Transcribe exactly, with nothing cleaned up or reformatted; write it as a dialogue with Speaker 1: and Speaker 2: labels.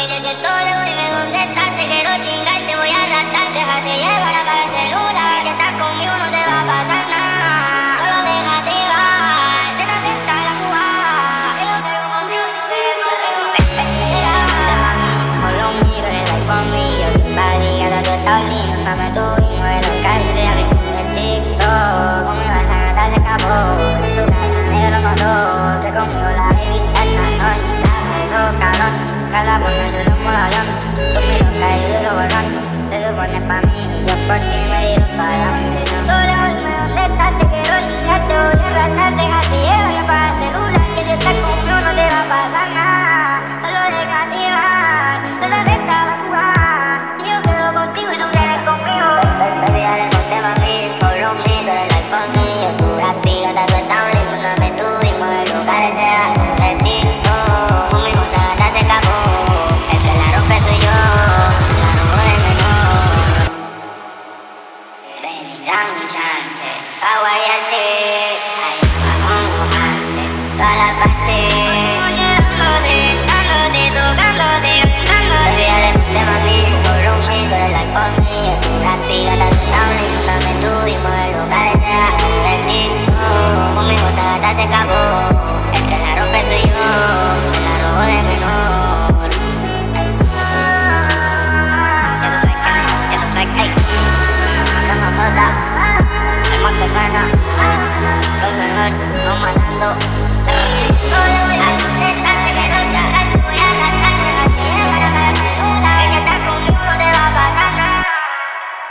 Speaker 1: Mami, te siento lejos, dime dónde estás. Te quiero chingar, te voy a arrastrar. Déjate llevar, apaga el celular. Si estás conmigo no te va a pasar nada. Solo déjate llevar, déjate estar a jugar. Que yo quiero contigo, espera. Con los miro en el iPhone mío. Barriga, tú estás lindo, dame tu y mueve los calles. Déjame el TikTok. Conmigo esa gata se escapó. En su casa negro notó que conmigo la baby esta noche está dando cabrón. Cada ponerse los morados. Tú miro caído y lo borrón. Te supones pa' mí y yo por ti me digo toda la mente. Solo dime dónde estás, te quiero chingar, te voy a arrastrar. Déjate llevar, apaga el celular. Que si estás conmigo no te va a pasar nada. Solo déjate llevar, solo te estaba a jugar. Yo quiero contigo y tú quieres conmigo. Baby, dale ponte pa' mí, follow me, tú eres like for me. Yo tu rápido, tú estás lindo, dame tú y mueve lugares, se va a coger TikTok. Conmigo esa gata se escapó. El que la rompe soy yo, la robo de menor. Baby, dame un chance pa' guayarte. Ahí vamos mojarte toda la parte. Oye, dándote, dándote, tocándote, aventándote. Baby, dale ponte pa' mí, follow me, tú eres like for me. Yo tu rápido, tú estás lindo, dame tú y mueve lugares, se va a coger TikTok. Conmigo esa gata se escapó.